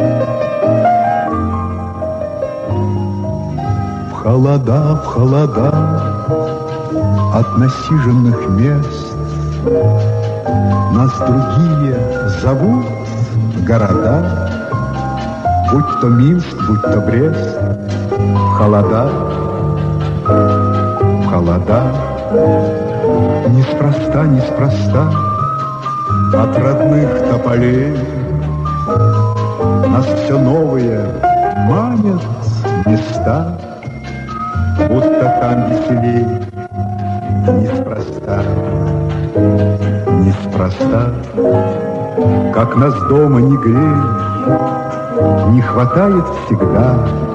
В холода от насиженных мест нас другие зовут города, будь то Минск, будь то Брест. В холода, неспроста от родных тополей нас все новые манят места, будто там веселей. Неспроста, как нас дома не греет, не хватает всегда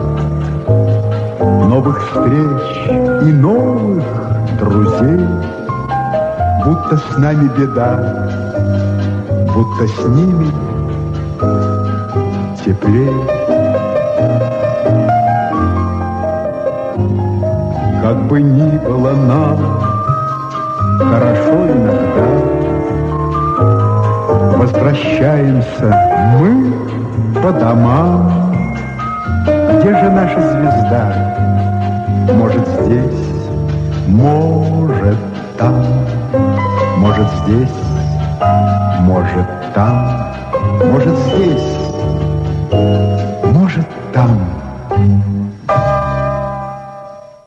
новых встреч и новых друзей, будто с нами беда, будто с ними теплее. Как бы ни было нам хорошо иногда, возвращаемся мы по домам. Где же наша звезда? Может, здесь, может, там, может, здесь, может, там, может, здесь, может, там.